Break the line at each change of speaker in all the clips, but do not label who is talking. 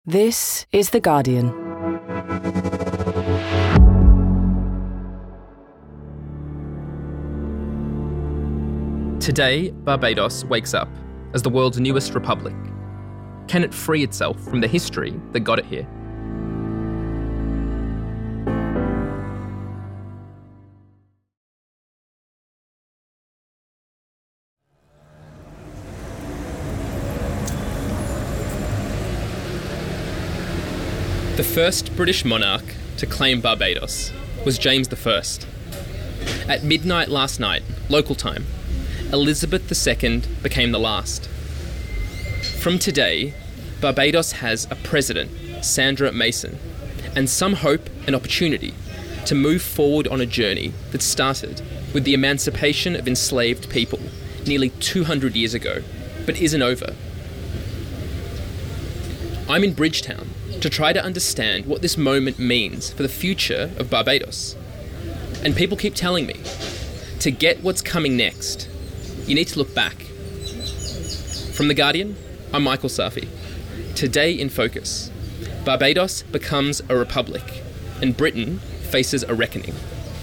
This is The Guardian.
Today, Barbados wakes up as the world's newest republic. Can it free itself from the history that got it here? The first British monarch to claim Barbados was James I. At midnight last night, local time, Elizabeth II became the last. From today, Barbados has a president, Sandra Mason, and some hope and opportunity to move forward on a journey that started with the emancipation of enslaved people nearly 200 years ago, but isn't over. I'm in Bridgetown to try to understand what this moment means for the future of Barbados. And people keep telling me, to get what's coming next, you need to look back. From The Guardian, I'm Michael Safi. Today in Focus, Barbados becomes a republic, and Britain faces a reckoning.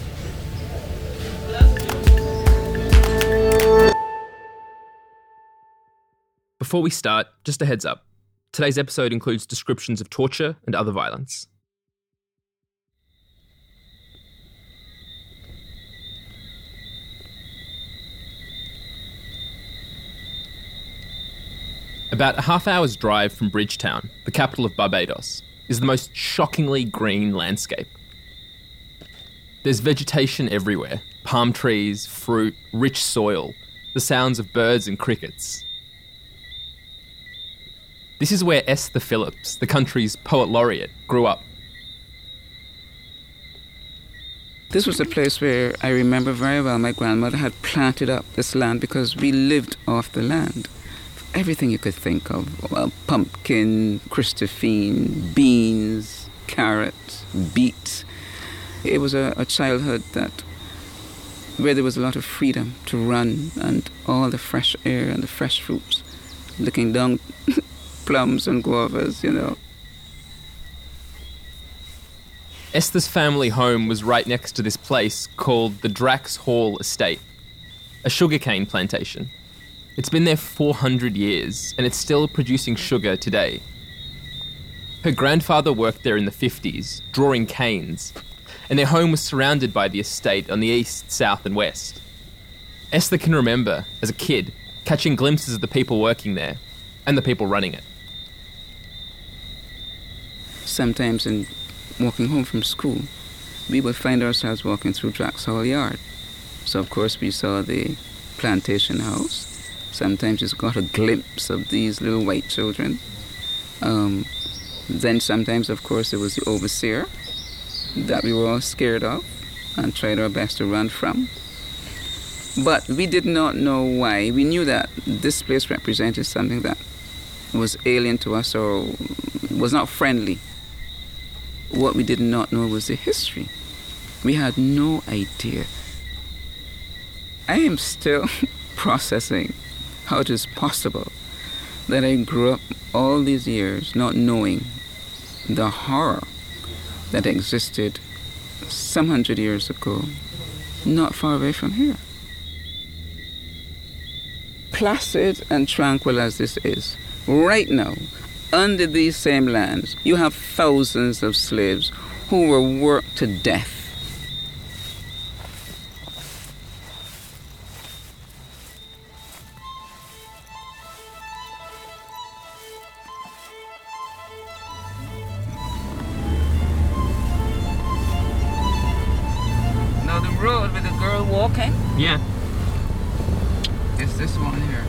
Before we start, just a heads up. Today's episode includes descriptions of torture and other violence. About a half-hour's drive from Bridgetown, the capital of Barbados, is the most shockingly green landscape. There's vegetation everywhere, palm trees, fruit, rich soil, the sounds of birds and crickets. This is where Esther Phillips, the country's poet laureate, grew up.
This was a place where I remember very well my grandmother had planted up this land because we lived off the land. Everything you could think of, well, pumpkin, Christophine, beans, carrots, beets. It was a childhood where there was a lot of freedom to run and all the fresh air and the fresh fruits, looking down plums and guavas, you know.
Esther's family home was right next to this place called the Drax Hall Estate, a sugarcane plantation. It's been there 400 years and it's still producing sugar today. Her grandfather worked there in the 50s, drawing canes, and their home was surrounded by the estate on the east, south and west. Esther can remember, as a kid, catching glimpses of the people working there and the people running it.
Sometimes in walking home from school, we would find ourselves walking through Drax Hall Yard. So of course we saw the plantation house. Sometimes you got a glimpse of these little white children. Then sometimes, of course, there was the overseer that we were all scared of and tried our best to run from. But we did not know why. We knew that this place represented something that was alien to us or was not friendly. What we did not know was the history. We had no idea. I am still processing how it is possible that I grew up all these years not knowing the horror that existed some 100 years ago, not far away from here. Placid and tranquil as this is, right now, under these same lands, you have thousands of slaves who were worked to death. Now the road with the girl walking?
Yeah.
It's this one here.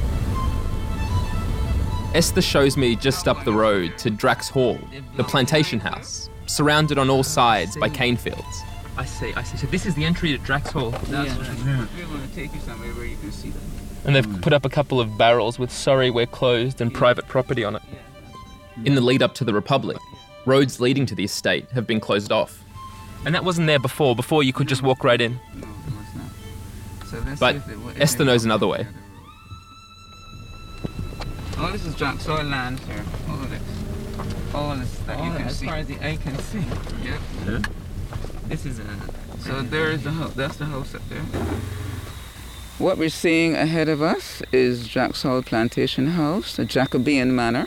Esther shows me just up the road to Drax Hall, the plantation house, surrounded on all sides by cane fields. I see. So this is the entry to Drax Hall.
That's right. We're going to take you somewhere where you can see them.
And they've put up a couple of barrels with "Sorry, we're closed" and private property on it. In the lead up to the Republic, roads leading to the estate have been closed off. And that wasn't there before you could just walk right in.
No, it was not. So let's
But
see if
Esther knows another way.
Oh, this is Drax Hall land here. All of this. all that you can see.
As far as the eye can see.
Yeah.
This is
So there is the house. That's the house up there. What we're seeing ahead of us is Jack's Hall Plantation House, a Jacobean manor.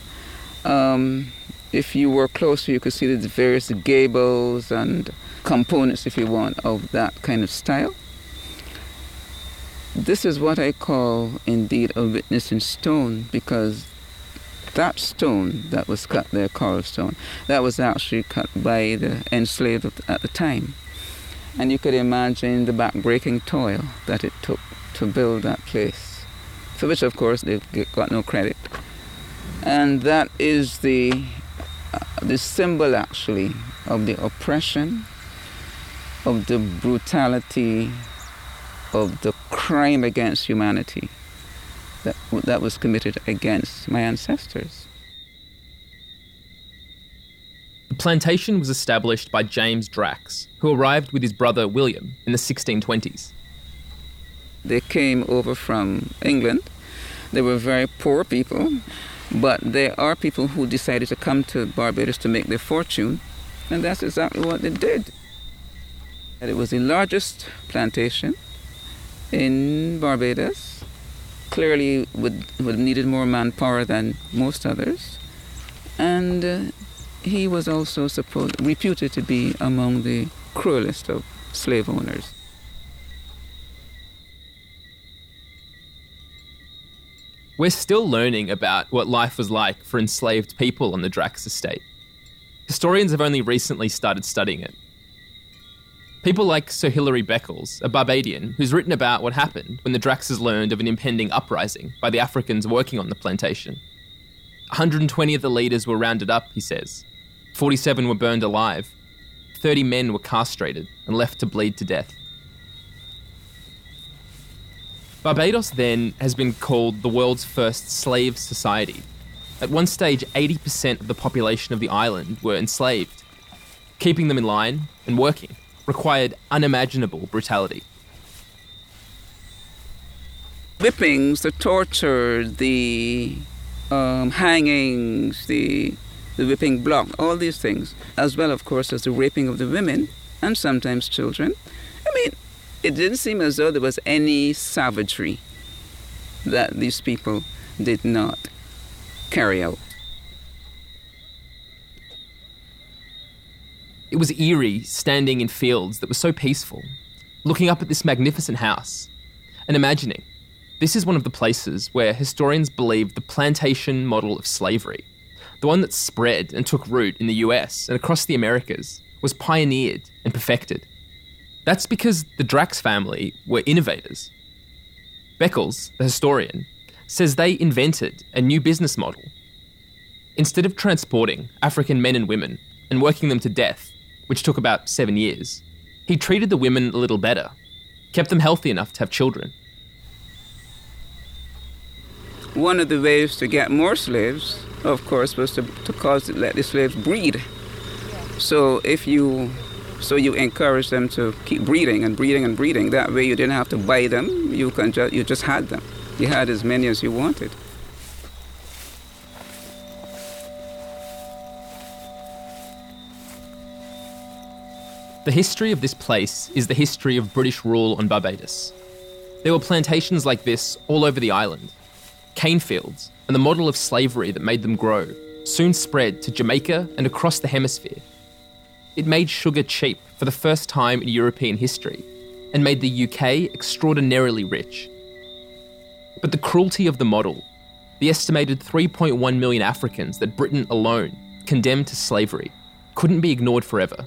If you were closer, you could see the various gables and components, if you want, of that kind of style. This is what I call, indeed, a witness in stone, because that stone that was cut there, coral stone, that was actually cut by the enslaved at the time. And you could imagine the back-breaking toil that it took to build that place, for which, of course, they got no credit. And that is the symbol, actually, of the oppression, of the brutality, of the crime against humanity that was committed against my ancestors.
The plantation was established by James Drax, who arrived with his brother William in the 1620s.
They came over from England. They were very poor people, but they are people who decided to come to Barbados to make their fortune, and that's exactly what they did. And it was the largest plantation in Barbados. Clearly would have needed more manpower than most others, and he was also reputed to be among the cruelest of slave owners.
We're still learning about what life was like for enslaved people on the Drax estate. Historians have only recently started studying it. People like Sir Hilary Beckles, a Barbadian, who's written about what happened when the Draxes learned of an impending uprising by the Africans working on the plantation. 120 of the leaders were rounded up, he says. 47 were burned alive. 30 men were castrated and left to bleed to death. Barbados then has been called the world's first slave society. At one stage, 80% of the population of the island were enslaved. Keeping them in line and working required unimaginable brutality.
Whippings, the torture, the hangings, the whipping block, all these things, as well, of course, as the raping of the women and sometimes children. I mean, it didn't seem as though there was any savagery that these people did not carry out.
It was eerie standing in fields that were so peaceful, looking up at this magnificent house and imagining this is one of the places where historians believe the plantation model of slavery, the one that spread and took root in the US and across the Americas, was pioneered and perfected. That's because the Drax family were innovators. Beckles, the historian, says they invented a new business model. Instead of transporting African men and women and working them to death, which took about 7 years, he treated the women a little better, kept them healthy enough to have children.
One of the ways to get more slaves, of course, was to let the slaves breed. So you encourage them to keep breeding and breeding and breeding. That way you didn't have to buy them, you just had them. You had as many as you wanted.
The history of this place is the history of British rule on Barbados. There were plantations like this all over the island. Cane fields and the model of slavery that made them grow soon spread to Jamaica and across the hemisphere. It made sugar cheap for the first time in European history and made the UK extraordinarily rich. But the cruelty of the model, the estimated 3.1 million Africans that Britain alone condemned to slavery, couldn't be ignored forever.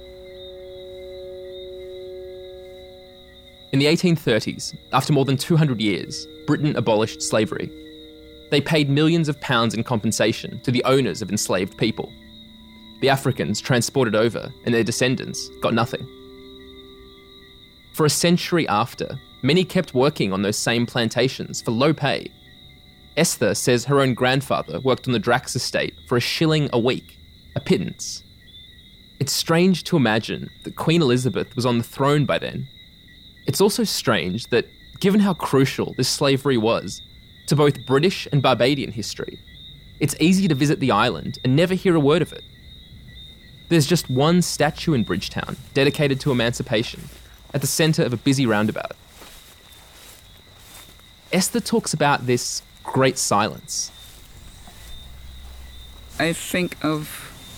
In the 1830s, after more than 200 years, Britain abolished slavery. They paid millions of pounds in compensation to the owners of enslaved people. The Africans transported over and their descendants got nothing. For a century after, many kept working on those same plantations for low pay. Esther says her own grandfather worked on the Drax estate for $1 a week, a pittance. It's strange to imagine that Queen Elizabeth was on the throne by then. It's also strange that, given how crucial this slavery was to both British and Barbadian history, It's easy to visit the island and never hear a word of it. There's just one statue in Bridgetown dedicated to emancipation at the centre of a busy roundabout. Esther talks about this great silence.
I think of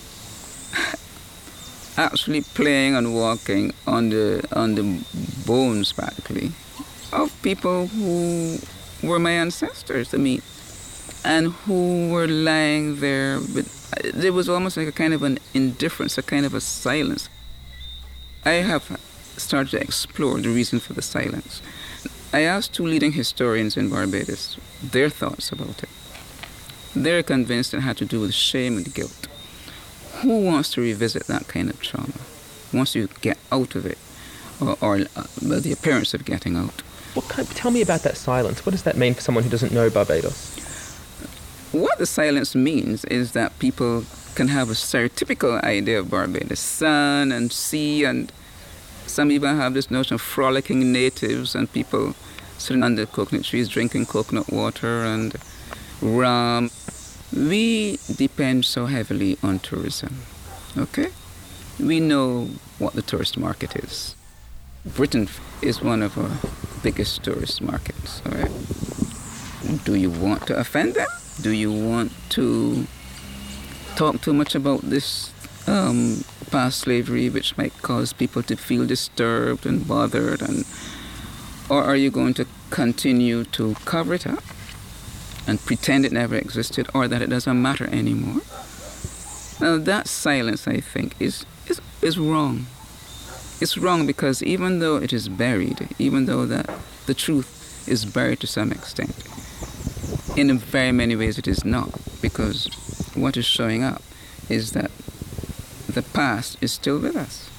actually playing and walking on the bones, practically, of people who were my ancestors, and who were lying there. But there was almost like a kind of an indifference, a kind of a silence. I have started to explore the reason for the silence. I asked 2 leading historians in Barbados their thoughts about it. They're convinced it had to do with shame and guilt. Who wants to revisit that kind of trauma? Wants to get out of it, or the appearance of getting out?
Tell me about that silence. What does that mean for someone who doesn't know Barbados?
What the silence means is that people can have a stereotypical idea of Barbados, sun and sea, and some even have this notion of frolicking natives and people sitting under coconut trees drinking coconut water and rum. We depend so heavily on tourism, okay? We know what the tourist market is. Britain is one of our biggest tourist markets, all right? Do you want to offend them? Do you want to talk too much about this past slavery, which might cause people to feel disturbed and bothered, or are you going to continue to cover it up and pretend it never existed or that it doesn't matter anymore? Now that silence, I think, is wrong. It's wrong because even though it is buried, even though that the truth is buried to some extent, in very many ways it is not, because what is showing up is that the past is still with us.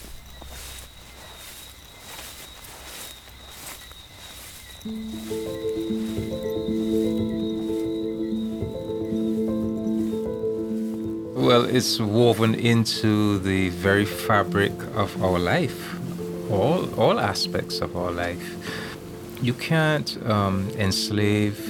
Well, it's woven into the very fabric of our life, all aspects of our life. You can't enslave,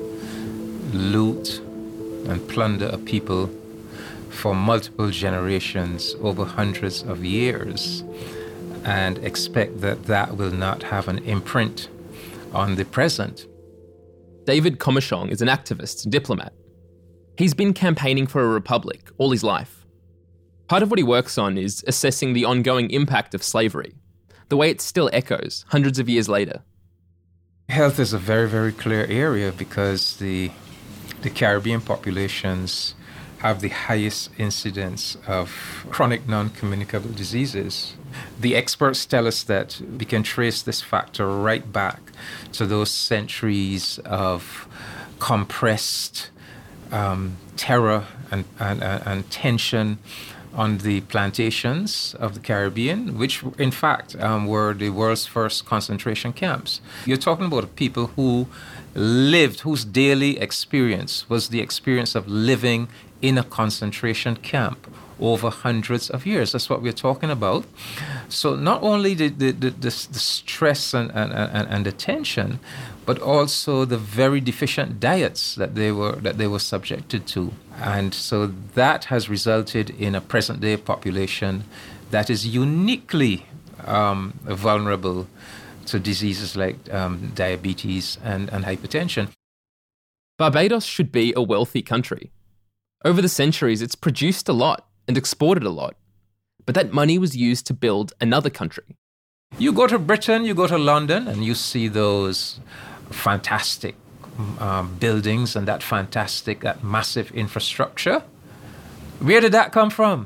loot, and plunder a people for multiple generations over hundreds of years and expect that that will not have an imprint on the present.
David Commichong is an activist and diplomat. He's been campaigning for a republic all his life. Part of what he works on is assessing the ongoing impact of slavery, the way it still echoes hundreds of years later.
Health is a very, very clear area because the Caribbean populations have the highest incidence of chronic non-communicable diseases. The experts tell us that we can trace this factor right back to those centuries of compressed terror and tension on the plantations of the Caribbean, which in fact were the world's first concentration camps. You're talking about people who lived, whose daily experience was the experience of living in a concentration camp over hundreds of years. That's what we're talking about. So not only the stress and the tension, but also the very deficient diets that they were subjected to. And so that has resulted in a present-day population that is uniquely vulnerable to diseases like diabetes and hypertension.
Barbados should be a wealthy country. Over the centuries, it's produced a lot and exported a lot. But that money was used to build another country.
You go to Britain, you go to London, and you see those fantastic buildings and that massive infrastructure. Where did that come from?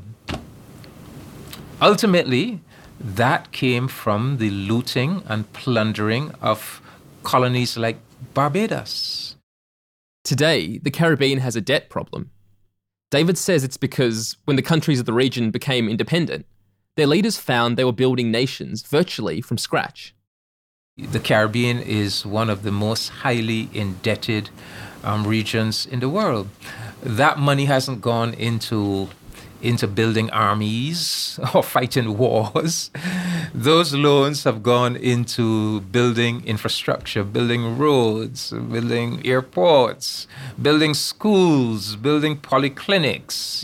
Ultimately, that came from the looting and plundering of colonies like Barbados.
Today, the Caribbean has a debt problem. David says it's because when the countries of the region became independent, their leaders found they were building nations virtually from scratch.
The Caribbean is one of the most highly indebted regions in the world. That money hasn't gone into building armies or fighting wars. those loans have gone into building infrastructure, building roads, building airports, building schools, building polyclinics,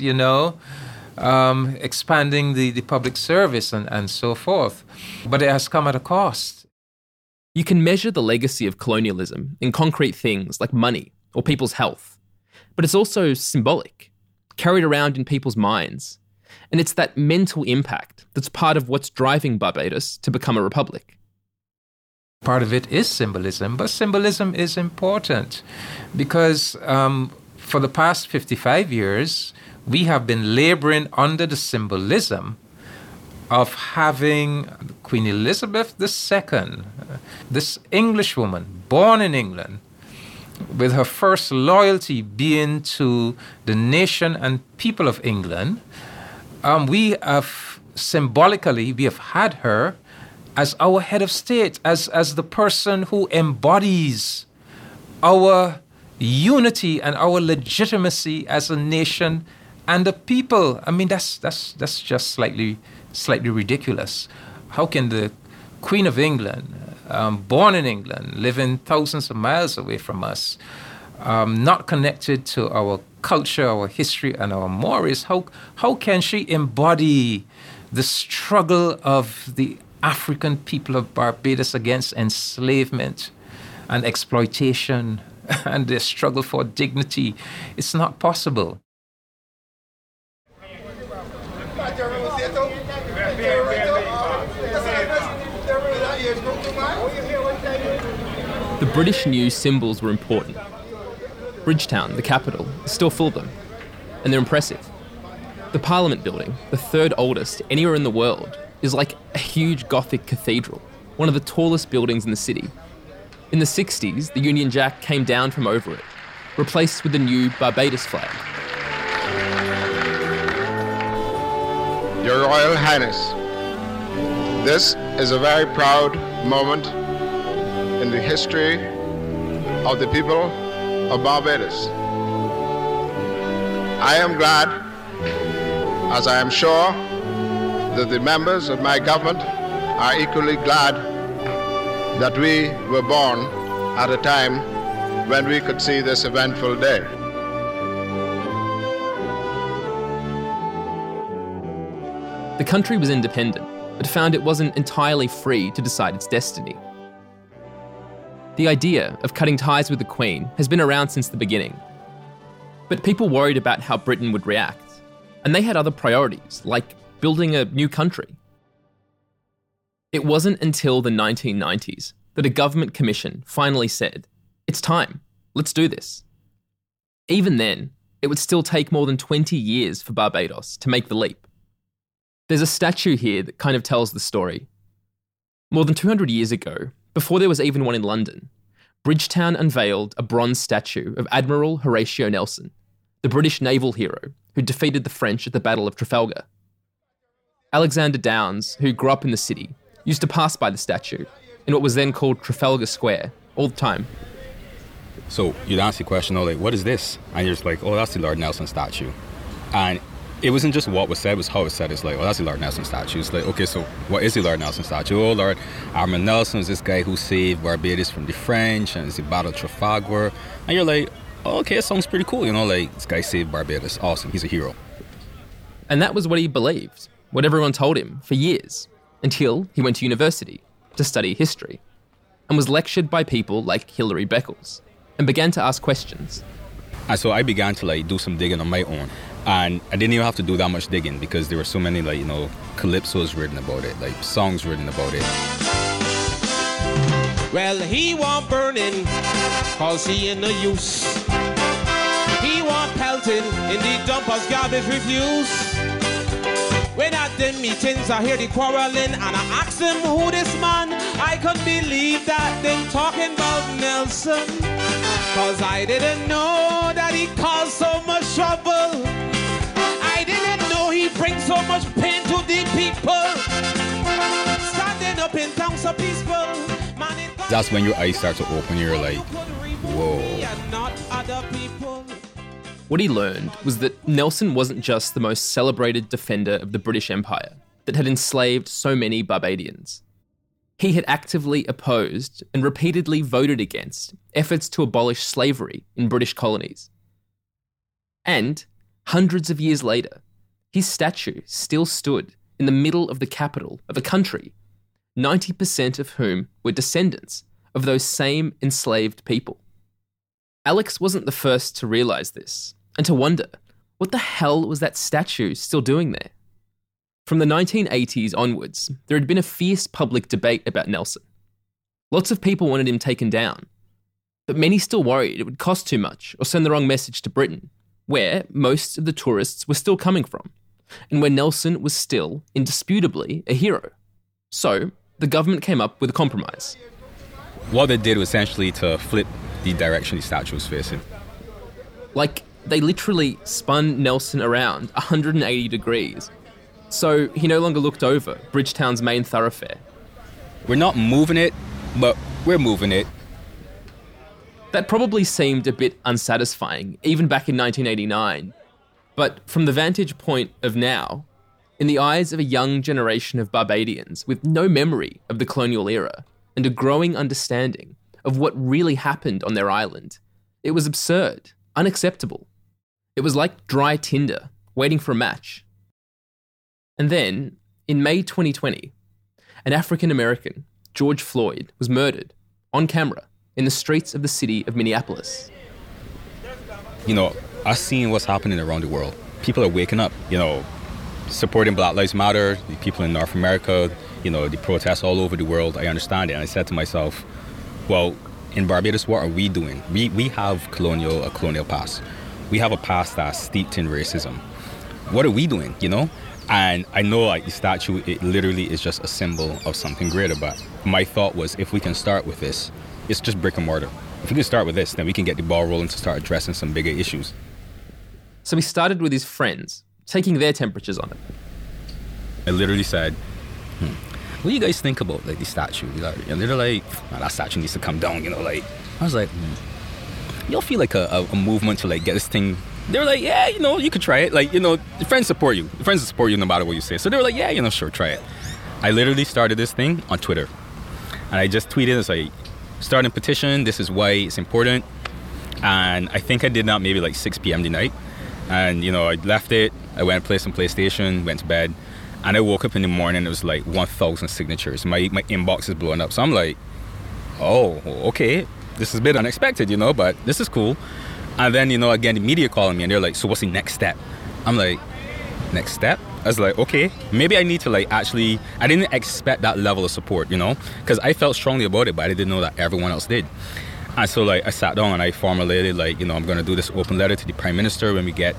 expanding the public service and so forth. But it has come at a cost.
You can measure the legacy of colonialism in concrete things like money or people's health, but it's also symbolic, carried around in people's minds. And it's that mental impact that's part of what's driving Barbados to become a republic.
Part of it is symbolism, but symbolism is important because for the past 55 years, we have been laboring under the symbolism of having Queen Elizabeth II, this English woman born in England, with her first loyalty being to the nation and people of England. We have had her as our head of state, as the person who embodies our unity and our legitimacy as a nation and a people. I mean, that's just slightly ridiculous. How can the Queen of England, born in England, living thousands of miles away from us, not connected to our culture, our history, and our mores, how can she embody the struggle of the African people of Barbados against enslavement and exploitation and their struggle for dignity? It's not possible.
The British knew symbols were important. Bridgetown, the capital, is still full of them, and they're impressive. The Parliament building, the third oldest anywhere in the world, is like a huge Gothic cathedral, one of the tallest buildings in the city. In the 60s, the Union Jack came down from over it, replaced with the new Barbados flag.
Your Royal Highness, this is a very proud moment in the history of the people of Barbados. I am glad, as I am sure that the members of my government are equally glad, that we were born at a time when we could see this eventful day.
The country was independent, but found it wasn't entirely free to decide its destiny. The idea of cutting ties with the Queen has been around since the beginning. But people worried about how Britain would react, and they had other priorities, like building a new country. It wasn't until the 1990s that a government commission finally said, "It's time, let's do this." Even then, it would still take more than 20 years for Barbados to make the leap. There's a statue here that kind of tells the story. More than 200 years ago, before there was even one in London, Bridgetown unveiled a bronze statue of Admiral Horatio Nelson, the British naval hero who defeated the French at the Battle of Trafalgar. Alexander Downes, who grew up in the city, used to pass by the statue in what was then called Trafalgar Square all the time.
So you'd ask the question, what is this? And you're just like, oh, that's the Lord Nelson statue. And it wasn't just what was said, it was how it was said. It's like, oh, that's the Lord Nelson statue. It's like, okay, so what is the Lord Nelson statue? Oh, Lord Admiral Nelson is this guy who saved Barbados from the French, and it's the Battle of Trafalgar. And you're like, oh, okay, it sounds pretty cool, this guy saved Barbados. Awesome, he's a hero.
And that was what he believed, what everyone told him for years, until he went to university to study history, and was lectured by people like Hilary Beckles, and began to ask questions.
And so I began to do some digging on my own. And I didn't even have to do that much digging because there were so many calypsos written about it, songs written about it.
Well, he want burning, cause he in the use. He want pelting, in the dumpers garbage refuse. When at them meetings I hear the quarreling, and I ask them who this man, I couldn't believe that them talking about Nelson. Cause I didn't know that he caused so much trouble. I didn't know he brings so much pain to the people. Standing up in town so peaceful.
That's when your eyes start to open. You're like, whoa.
What he learned was that Nelson wasn't just the most celebrated defender of the British Empire. that had enslaved so many Barbadians. He had actively opposed and repeatedly voted against efforts to abolish slavery in British colonies. And hundreds of years later, his statue still stood in the middle of the capital of a country, 90% of whom were descendants of those same enslaved people. Alex wasn't the first to realise this and to wonder, what the hell was that statue still doing there? From the 1980s onwards, there had been a fierce public debate about Nelson. Lots of people wanted him taken down, but many still worried it would cost too much or send the wrong message to Britain, where most of the tourists were still coming from, and where Nelson was still, indisputably, a hero. So, the government came up with a compromise.
What they did was essentially to flip the direction the statue was facing.
Like, they literally spun Nelson around 180 degrees, so he no longer looked over Bridgetown's main thoroughfare.
We're not moving it, but we're moving it.
That probably seemed a bit unsatisfying, even back in 1989. But from the vantage point of now, in the eyes of a young generation of Barbadians with no memory of the colonial era and a growing understanding of what really happened on their island, it was absurd, unacceptable. It was like dry tinder, waiting for a match. And then, in May 2020, an African-American, George Floyd, was murdered, on camera, in the streets of the city of Minneapolis.
You know, us seeing what's happening around the world. People are waking up, you know, supporting Black Lives Matter, the people in North America, you know, the protests all over the world. I understand it. And I said to myself, well, in Barbados, what are we doing? We have a colonial past. We have a past that's steeped in racism. What are we doing, you know? And I know, like, the statue, it literally is just a symbol of something greater. But my thought was, if we can start with this, it's just brick and mortar. If we can start with this, then we can get the ball rolling to start addressing some bigger issues.
So he started with his friends, taking their temperatures on it.
I literally said, what do you guys think about, like, the statue? And they're like, oh, that statue needs to come down, you know, like. I was like, you don't feel like a movement to, like, get this thing. They were like, yeah, you know, you could try it. Like, you know, your friends support you. Your friends will support you no matter what you say. So they were like, yeah, you know, sure, try it. I literally started this thing on Twitter. And I just tweeted, it's like, starting a petition, this is why it's important. And I think I did that maybe like 6 p.m. the night. And, you know, I left it. I went and played some PlayStation, went to bed. And I woke up in the morning, it was like 1,000 signatures. My inbox is blowing up. So I'm like, oh, okay. This is a bit unexpected, you know, but this is cool. And then, you know, again, the media calling me and they're like, so what's the next step? I'm like, next step? I was like, okay, maybe I need to, like, actually, I didn't expect that level of support, you know, because I felt strongly about it, but I didn't know that everyone else did. And so, like, I sat down and I formulated, like, you know, I'm going to do this open letter to the Prime Minister when we get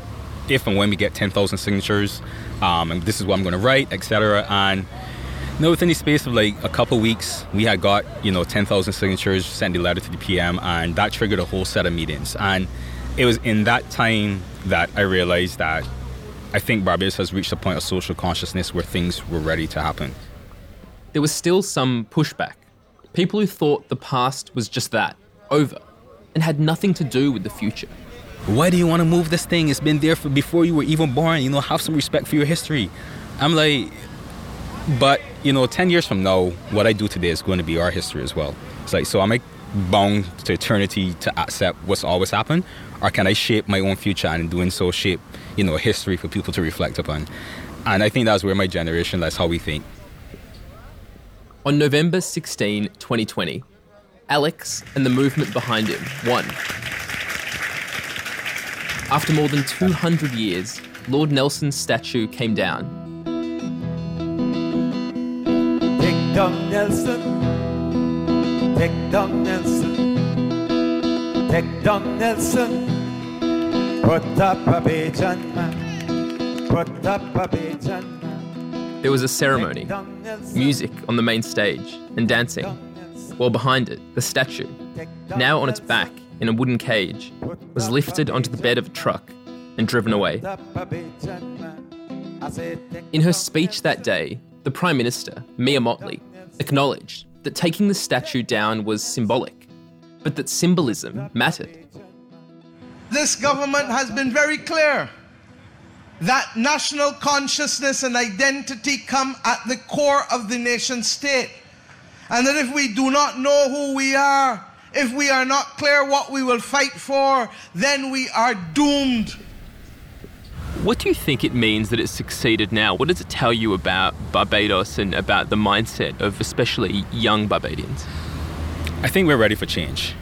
10,000 signatures, and this is what I'm going to write, etc. And, you know, within the space of, like, a couple of weeks, we had got, you know, 10,000 signatures, sent the letter to the PM, and that triggered a whole set of meetings. And it was in that time that I realized that I think Barbados has reached a point of social consciousness where things were ready to happen.
There was still some pushback. People who thought the past was just that, over, and had nothing to do with the future.
Why do you want to move this thing? It's been there before you were even born. You know, have some respect for your history. I'm like, but, you know, 10 years from now, what I do today is going to be our history as well. It's like, so am I bound to eternity to accept what's always happened? Or can I shape my own future and in doing so shape, you know, history for people to reflect upon? And I think that's where my generation, that's how we think.
On November 16, 2020, Alex and the movement behind him won. After more than 200 years, Lord Nelson's statue came down.
Take down Nelson, take down Nelson, take down Nelson, put up a Bajan man, put up a Bajan man.
There was a ceremony, music on the main stage, and dancing, while behind it, the statue, now on its back in a wooden cage, was lifted onto the bed of a truck and driven away. In her speech that day, the Prime Minister, Mia Mottley, acknowledged that taking the statue down was symbolic, but that symbolism mattered.
This government has been very clear that national consciousness and identity come at the core of the nation state. And that if we do not know who we are, if we are not clear what we will fight for, then we are doomed.
What do you think it means that it's succeeded now? What does it tell you about Barbados and about the mindset of especially young Barbadians?
I think we're ready for change.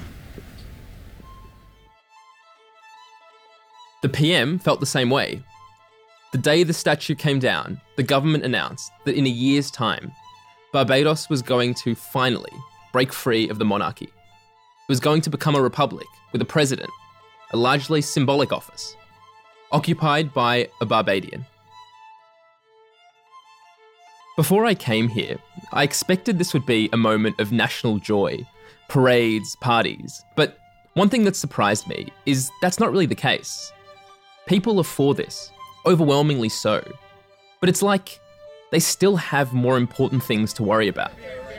The PM felt the same way. The day the statue came down, the government announced that in a year's time, Barbados was going to finally break free of the monarchy. It was going to become a republic with a president, a largely symbolic office, occupied by a Barbadian. Before I came here, I expected this would be a moment of national joy, parades, parties, but one thing that surprised me is that's not really the case. People are for this, overwhelmingly so, but it's like they still have more important things to worry about.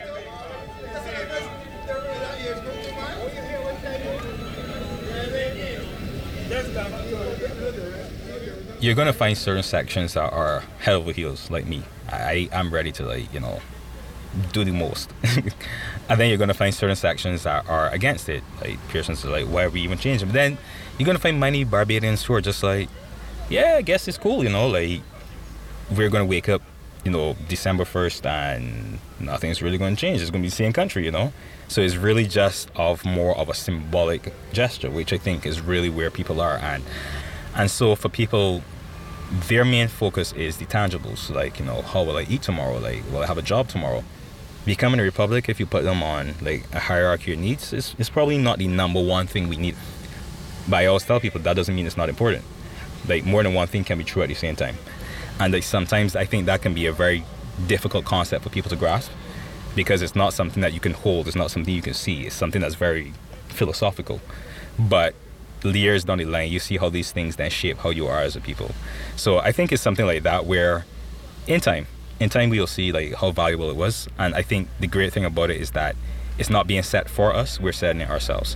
You're going to find certain sections that are head over heels, like me. I'm ready to, do the most. And then you're going to find certain sections that are against it. Like, Pearson's like, why are we even changing? But then you're going to find many Barbadians who are just like, yeah, I guess it's cool, we're going to wake up, December 1st and nothing's really going to change. It's going to be the same country, So it's really just more of a symbolic gesture, which I think is really where people are. And so for people, their main focus is the tangibles, how will I eat tomorrow? Will I have a job tomorrow? Becoming a republic, if you put them on a hierarchy of needs, is probably not the number one thing we need. But I always tell people that doesn't mean it's not important. More than one thing can be true at the same time. And sometimes I think that can be a very difficult concept for people to grasp, because it's not something that you can hold, it's not something you can see, it's something that's very philosophical. But years down the line, you see how these things then shape how you are as a people. So I think it's something like that where in time we'll see how valuable it was. And I think the great thing about it is that it's not being set for us, we're setting it ourselves.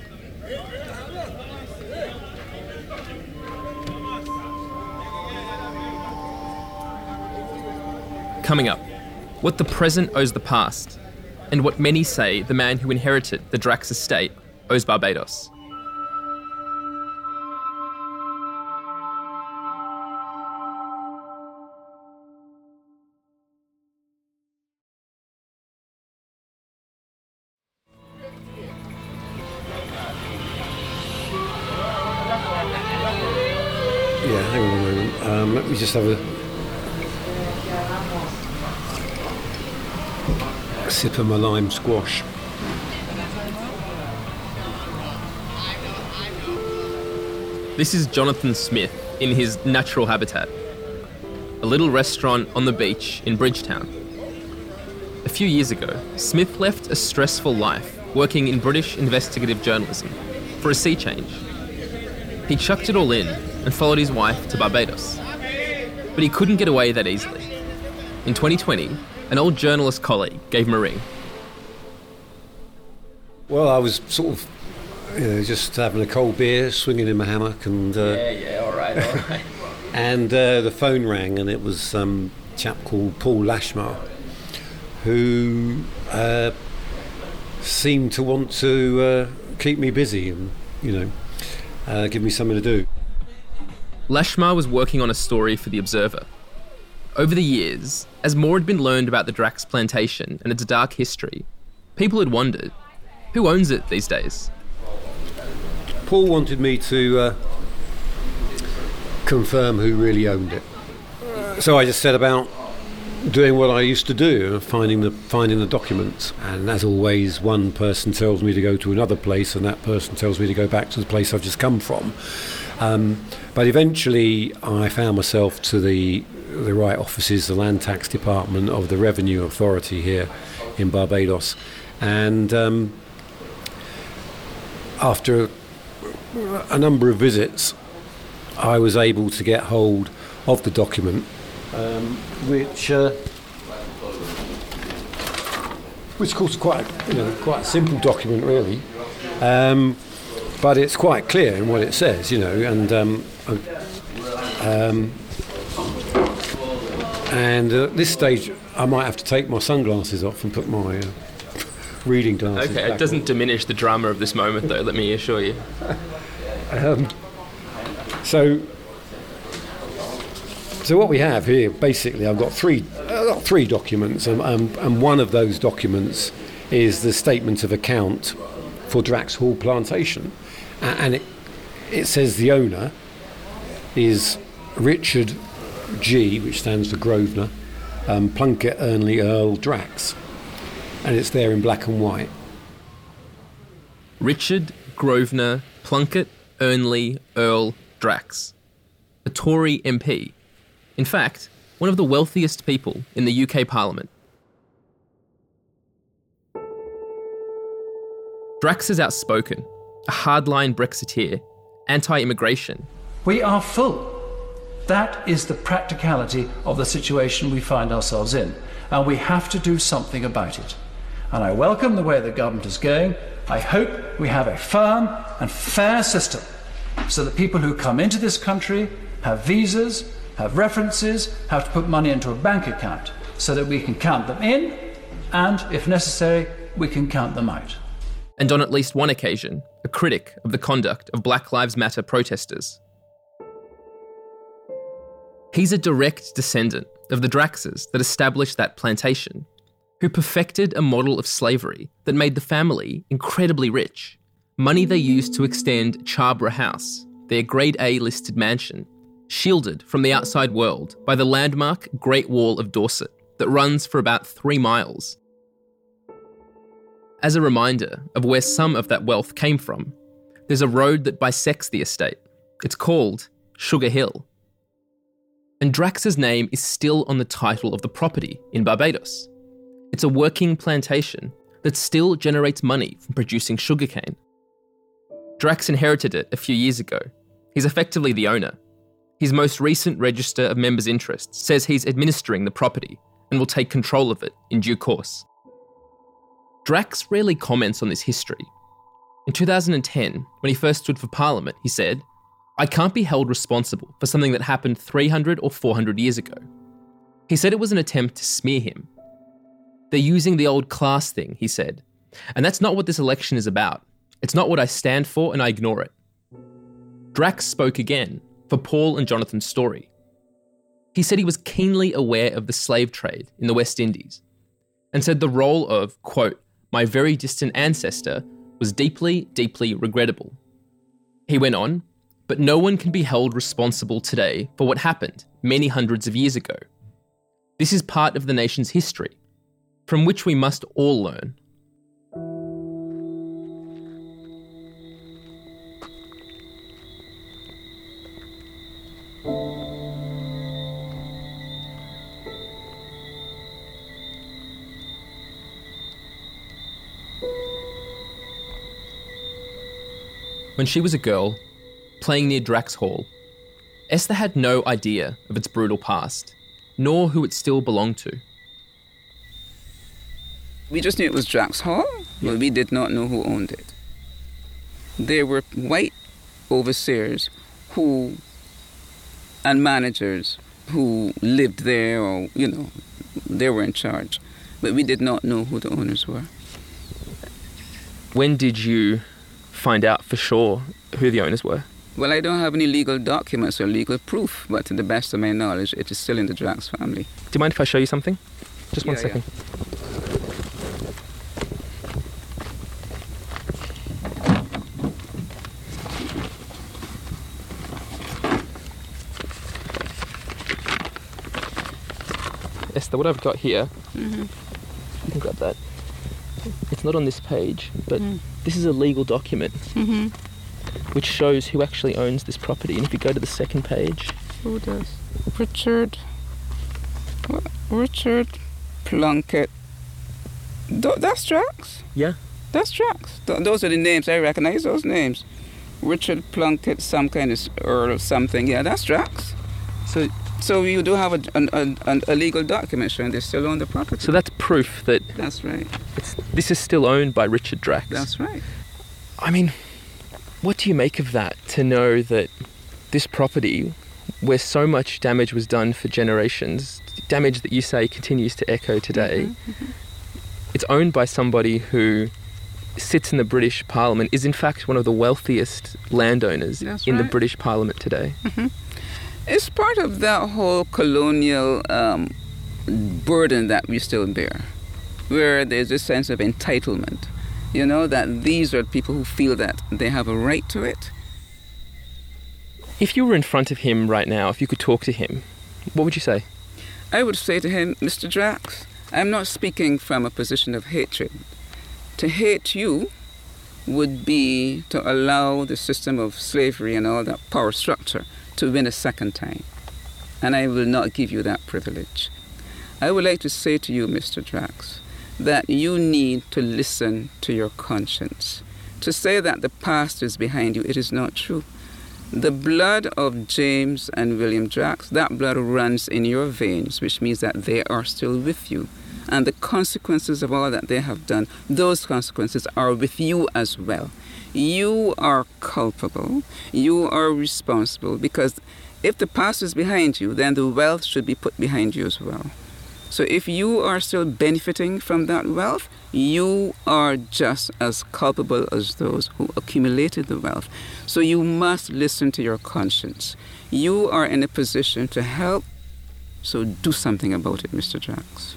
Coming up, what the present owes the past, and what many say the man who inherited the Drax estate owes Barbados.
Yeah, hang on a moment. Let me just have a sip of my lime squash.
This is Jonathan Smith in his natural habitat, a little restaurant on the beach in Bridgetown. A few years ago, Smith left a stressful life working in British investigative journalism for a sea change. He chucked it all in and followed his wife to Barbados. But he couldn't get away that easily. In 2020, an old journalist colleague gave him a ring.
Well, I was sort of just having a cold beer, swinging in my hammock, and
all right.
And the phone rang, and it was a chap called Paul Lashmar, who seemed to want to keep me busy and give me something to do.
Lashmar was working on a story for The Observer. Over the years, as more had been learned about the Drax plantation and its dark history, people had wondered, who owns it these days?
Paul wanted me to confirm who really owned it. So I just set about doing what I used to do, finding the documents. And as always, one person tells me to go to another place, and that person tells me to go back to the place I've just come from. But eventually, I found myself to the right offices, the Land Tax Department of the Revenue Authority here in Barbados. And after a number of visits, I was able to get hold of the document, which of course is quite a simple document, really. But it's quite clear in what it says, and And at this stage, I might have to take my sunglasses off and put my reading glasses
Okay,
back
it doesn't
on.
diminish the drama of this moment, though, let me assure you.
So what we have here, basically, I've got three documents, and one of those documents is the statement of account for Drax Hall Plantation, and it says the owner is Richard G, which stands for Grosvenor, Plunkett Ernley Earl Drax, and it's there in black and white.
Richard Grosvenor Plunkett Ernley Earl Drax, a Tory MP. In fact, one of the wealthiest people in the UK Parliament. Drax is outspoken, a hardline Brexiteer, anti-immigration.
We are full. That is the practicality of the situation we find ourselves in, and we have to do something about it. And I welcome the way the government is going. I hope we have a firm and fair system so that people who come into this country have visas, have references, have to put money into a bank account so that we can count them in and, if necessary, we can count them out.
And on at least one occasion, a critic of the conduct of Black Lives Matter protesters. He's a direct descendant of the Draxes that established that plantation, who perfected a model of slavery that made the family incredibly rich, money they used to extend Charborough House, their Grade A listed mansion, shielded from the outside world by the landmark Great Wall of Dorset that runs for about 3 miles. As a reminder of where some of that wealth came from, there's a road that bisects the estate. It's called Sugar Hill. And Drax's name is still on the title of the property in Barbados. It's a working plantation that still generates money from producing sugarcane. Drax inherited it a few years ago. He's effectively the owner. His most recent register of members' interests says he's administering the property and will take control of it in due course. Drax rarely comments on this history. In 2010, when he first stood for Parliament, he said, "I can't be held responsible for something that happened 300 or 400 years ago." He said it was an attempt to smear him. "They're using the old class thing," he said, "and that's not what this election is about. It's not what I stand for, and I ignore it." Drax spoke again for Paul and Jonathan's story. He said he was keenly aware of the slave trade in the West Indies and said the role of, quote, "my very distant ancestor was deeply, deeply regrettable." He went on, "But no one can be held responsible today for what happened many hundreds of years ago. This is part of the nation's history, from which we must all learn." When she was a girl, playing near Drax Hall, Esther had no idea of its brutal past, nor who it still belonged to.
We just knew it was Drax Hall, but we did not know who owned it. There were white overseers and managers who lived there, or, they were in charge. But we did not know who the owners were.
When did you find out for sure who the owners were?
Well, I don't have any legal documents or legal proof, but to the best of my knowledge, it is still in the Drax family.
Do you mind if I show you something? Just one second. Esther, what I've got here, you can grab that. It's not on this page, but this is a legal document which shows who actually owns this property. And if you go to the second page...
Who does? Richard Plunkett. That's Drax?
Yeah.
That's Drax. Those are the names. I recognize those names. Richard Plunkett, some kind of Earl something. Yeah, that's Drax. So you do have a legal document showing they still own the property.
So that's proof that...
That's right.
This is still owned by Richard Drax.
That's right.
I mean, what do you make of that, to know that this property where so much damage was done for generations, damage that you say continues to echo today, it's owned by somebody who sits in the British Parliament, is in fact one of the wealthiest landowners in the British Parliament today.
It's part of that whole colonial burden that we still bear, where there's a sense of entitlement, you know, that these are people who feel that they have a right to it.
If you were in front of him right now, if you could talk to him, what would you say?
I would say to him, Mr. Drax, I'm not speaking from a position of hatred. To hate you would be to allow the system of slavery and all that power structure to win a second time. And I will not give you that privilege. I would like to say to you, Mr. Drax, that you need to listen to your conscience. To say that the past is behind you, it is not true. The blood of James and William Drax, that blood runs in your veins, which means that they are still with you. And the consequences of all that they have done, those consequences are with you as well. You are culpable. You are responsible, because if the past is behind you, then the wealth should be put behind you as well. So if you are still benefiting from that wealth, you are just as culpable as those who accumulated the wealth. So you must listen to your conscience. You are in a position to help, so do something about it, Mr. Drax.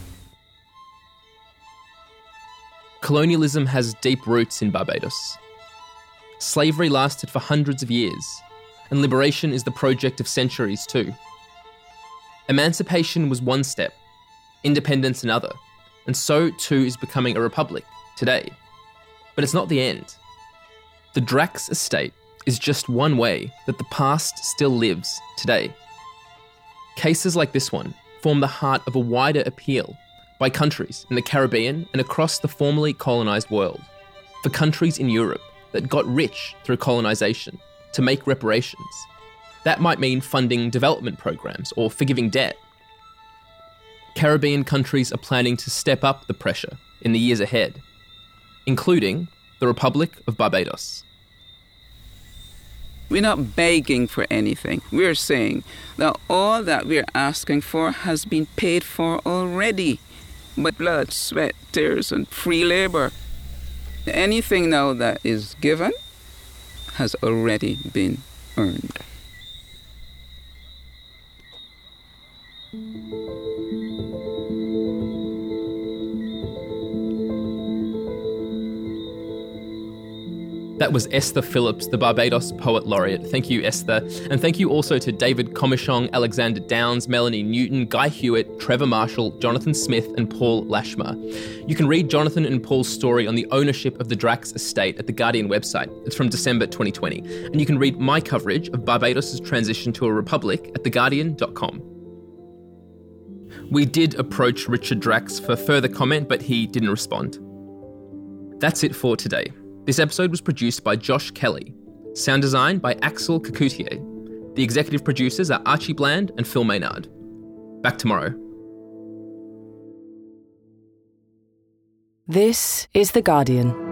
Colonialism has deep roots in Barbados. Slavery lasted for hundreds of years, and liberation is the project of centuries too. Emancipation was one step, independence another, and so too is becoming a republic today. But it's not the end. The Drax estate is just one way that the past still lives today. Cases like this one form the heart of a wider appeal by countries in the Caribbean and across the formerly colonised world, for countries in Europe that got rich through colonisation to make reparations. That might mean funding development programs or forgiving debt. Caribbean countries are planning to step up the pressure in the years ahead, including the Republic of Barbados.
We're not begging for anything. We're saying that all that we're asking for has been paid for already by blood, sweat, tears, and free labor. Anything now that is given has already been earned.
That was Esther Phillips, the Barbados Poet Laureate. Thank you, Esther. And thank you also to David Comichong, Alexander Downs, Melanie Newton, Guy Hewitt, Trevor Marshall, Jonathan Smith, and Paul Lashmar. You can read Jonathan and Paul's story on the ownership of the Drax estate at the Guardian website. It's from December 2020. And you can read my coverage of Barbados' transition to a republic at theguardian.com. We did approach Richard Drax for further comment, but he didn't respond. That's it for today. This episode was produced by Josh Kelly. Sound design by Axel Kakoutier. The executive producers are Archie Bland and Phil Maynard. Back tomorrow.
This is The Guardian.